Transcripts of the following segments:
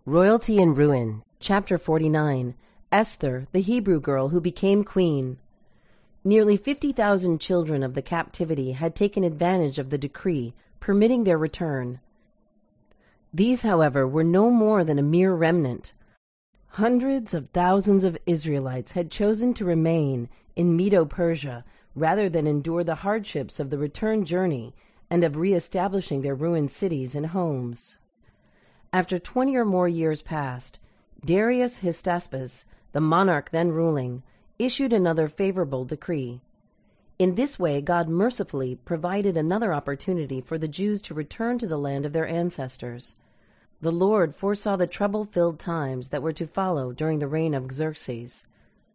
Royalty and Ruin, Chapter 49, Esther, the Hebrew girl who became queen. Nearly 50,000 children of the captivity had taken advantage of the decree permitting their return. These, however, were no more than a mere remnant. Hundreds of thousands of Israelites had chosen to remain in Medo-Persia rather than endure the hardships of the return journey and of re-establishing their ruined cities and homes. After 20 or more years passed, Darius Hystaspes, the monarch then ruling, issued another favorable decree. In this way, God mercifully provided another opportunity for the Jews to return to the land of their ancestors. The Lord foresaw the trouble-filled times that were to follow during the reign of Xerxes,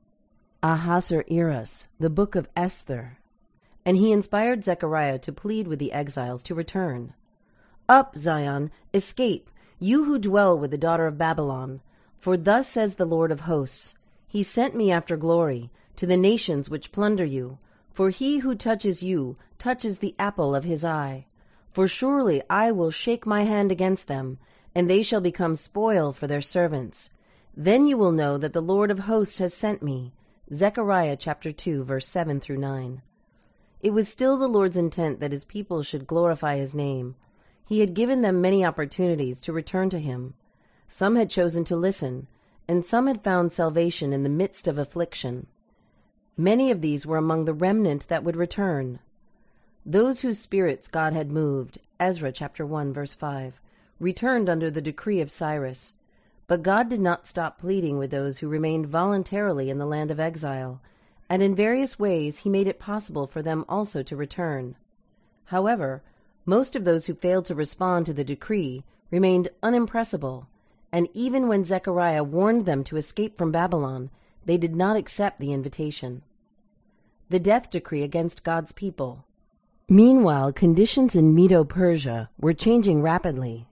Ahasuerus, the book of Esther, and he inspired Zechariah to plead with the exiles to return. "Up, Zion, escape, you who dwell with the daughter of Babylon. For thus says the Lord of hosts, He sent me after glory to the nations which plunder you. For he who touches you touches the apple of his eye. For surely I will shake my hand against them, and they shall become spoil for their servants. Then you will know that the Lord of hosts has sent me." Zechariah chapter 2, verse 7 through 9. It was still the Lord's intent that his people should glorify his name. He had given them many opportunities to return to him. Some had chosen to listen, and some had found salvation in the midst of affliction. Many of these were among the remnant that would return. Those whose spirits God had moved, Ezra chapter 1, verse 5, returned under the decree of Cyrus. But God did not stop pleading with those who remained voluntarily in the land of exile, and in various ways he made it possible for them also to return. However, most of those who failed to respond to the decree remained unimpressible, and even when Zechariah warned them to escape from Babylon, they did not accept the invitation. The death decree against God's people. Meanwhile, conditions in Medo-Persia were changing rapidly.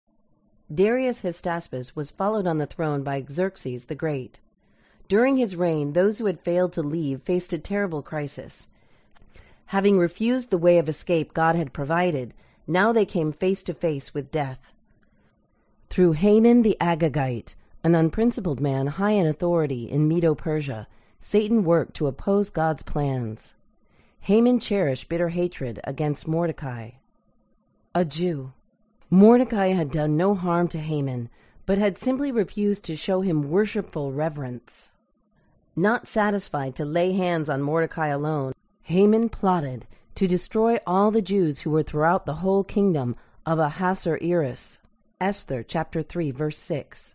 Darius Hystaspes was followed on the throne by Xerxes the Great. During his reign, those who had failed to leave faced a terrible crisis. Having refused the way of escape God had provided, now they came face to face with death. Through Haman the Agagite, an unprincipled man high in authority in Medo-Persia, Satan worked to oppose God's plans. Haman cherished bitter hatred against Mordecai, a Jew. Mordecai had done no harm to Haman, but had simply refused to show him worshipful reverence. Not satisfied to lay hands on Mordecai alone, Haman plotted to destroy all the Jews who were throughout the whole kingdom of Ahasuerus. Esther chapter 3, verse 6.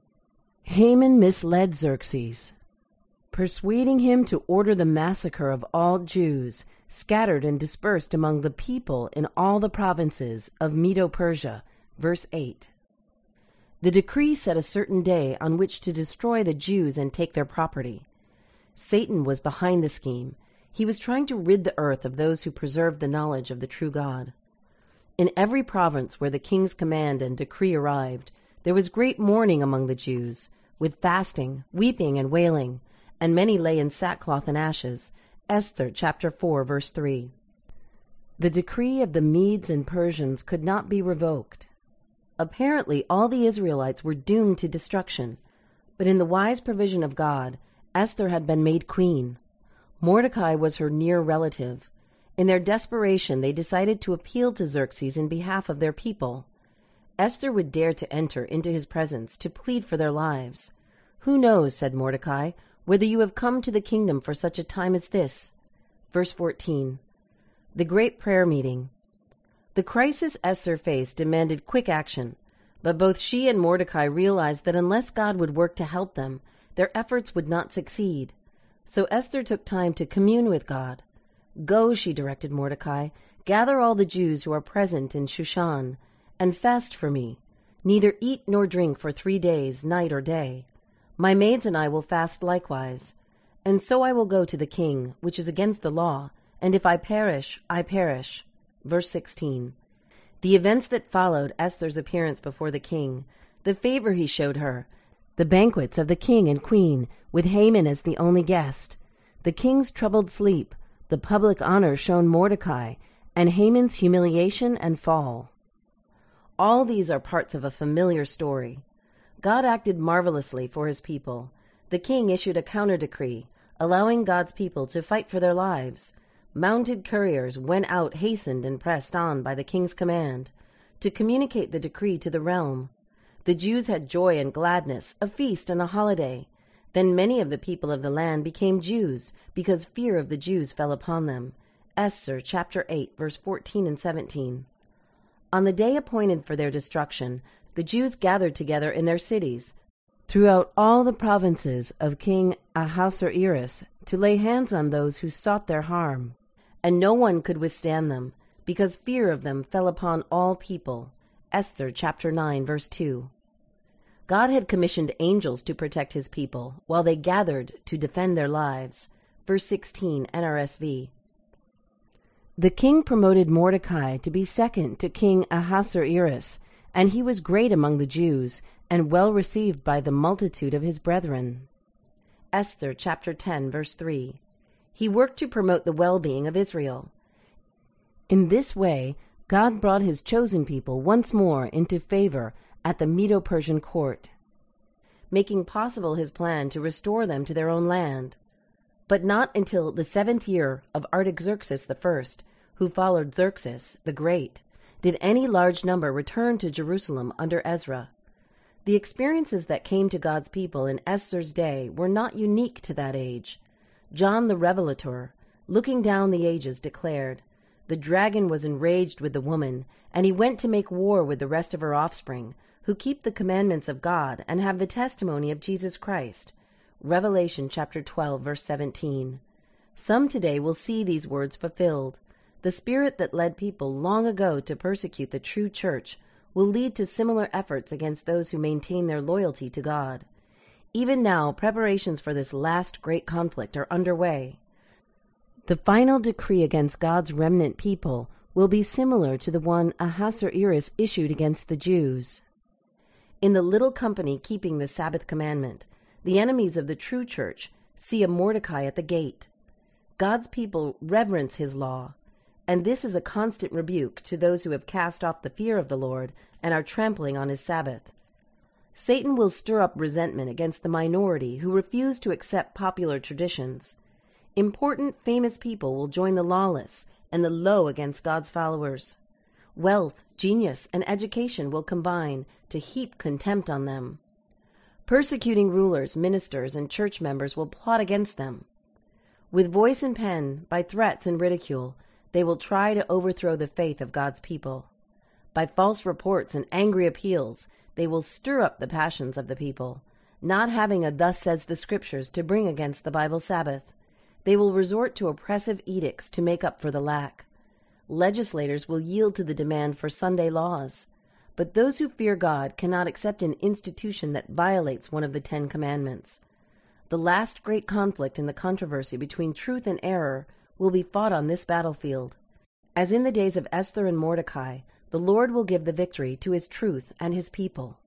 Haman misled Xerxes, persuading him to order the massacre of all Jews scattered and dispersed among the people in all the provinces of Medo-Persia. Verse 8. The decree set a certain day on which to destroy the Jews and take their property. Satan was behind the scheme. He was trying to rid the earth of those who preserved the knowledge of the true God. In every province where the king's command and decree arrived, there was great mourning among the Jews, with fasting, weeping, and wailing, and many lay in sackcloth and ashes. Esther chapter 4, verse 3. The decree of the Medes and Persians could not be revoked. Apparently, all the Israelites were doomed to destruction, but in the wise provision of God, Esther had been made queen. Mordecai was her near relative. In their desperation, they decided to appeal to Xerxes in behalf of their people. Esther would dare to enter into his presence to plead for their lives. "Who knows," said Mordecai, "whether you have come to the kingdom for such a time as this?" Verse 14. The Great Prayer Meeting. The crisis Esther faced demanded quick action, but both she and Mordecai realized that unless God would work to help them, their efforts would not succeed. So Esther took time to commune with God. "Go," she directed Mordecai, "gather all the Jews who are present in Shushan, and fast for me. Neither eat nor drink for 3 days, night or day. My maids and I will fast likewise. And so I will go to the king, which is against the law, and if I perish, I perish." Verse 16. The events that followed Esther's appearance before the king, the favor he showed her, the banquets of the king and queen, with Haman as the only guest, the king's troubled sleep, the public honor shown Mordecai, and Haman's humiliation and fall. All these are parts of a familiar story. God acted marvelously for his people. The king issued a counter-decree, allowing God's people to fight for their lives. Mounted couriers went out, hastened and pressed on by the king's command, to communicate the decree to the realm. The Jews had joy and gladness, a feast and a holiday. Then many of the people of the land became Jews, because fear of the Jews fell upon them. Esther chapter 8, verse 14 and 17. On the day appointed for their destruction, the Jews gathered together in their cities, throughout all the provinces of King Ahasuerus, to lay hands on those who sought their harm. And no one could withstand them, because fear of them fell upon all people. Esther chapter 9, verse 2. God had commissioned angels to protect his people, while they gathered to defend their lives. Verse 16, NRSV. The king promoted Mordecai to be second to King Ahasuerus, and he was great among the Jews, and well received by the multitude of his brethren. Esther chapter 10, verse 3. He worked to promote the well-being of Israel. In this way, God brought his chosen people once more into favor at the Medo-Persian court, making possible his plan to restore them to their own land. But not until the 7th year of Artaxerxes I, who followed Xerxes the Great, did any large number return to Jerusalem under Ezra. The experiences that came to God's people in Esther's day were not unique to that age. John the Revelator, looking down the ages, declared, "The dragon was enraged with the woman, and he went to make war with the rest of her offspring, who keep the commandments of God and have the testimony of Jesus Christ." Revelation chapter 12, verse 17. Some today will see these words fulfilled. The spirit that led people long ago to persecute the true church will lead to similar efforts against those who maintain their loyalty to God. Even now, preparations for this last great conflict are underway. The final decree against God's remnant people will be similar to the one Ahasuerus issued against the Jews. In the little company keeping the Sabbath commandment, the enemies of the true church see a Mordecai at the gate. God's people reverence his law, and this is a constant rebuke to those who have cast off the fear of the Lord and are trampling on his Sabbath. Satan will stir up resentment against the minority who refuse to accept popular traditions. Important, famous people will join the lawless and the low against God's followers. Wealth, genius, and education will combine to heap contempt on them. Persecuting rulers, ministers, and church members will plot against them. With voice and pen, by threats and ridicule, they will try to overthrow the faith of God's people. By false reports and angry appeals, they will stir up the passions of the people, not having a "thus says the Scriptures" to bring against the Bible Sabbath. They will resort to oppressive edicts to make up for the lack. Legislators will yield to the demand for Sunday laws. But those who fear God cannot accept an institution that violates one of the 10 Commandments. The last great conflict in the controversy between truth and error will be fought on this battlefield. As in the days of Esther and Mordecai, the Lord will give the victory to his truth and his people.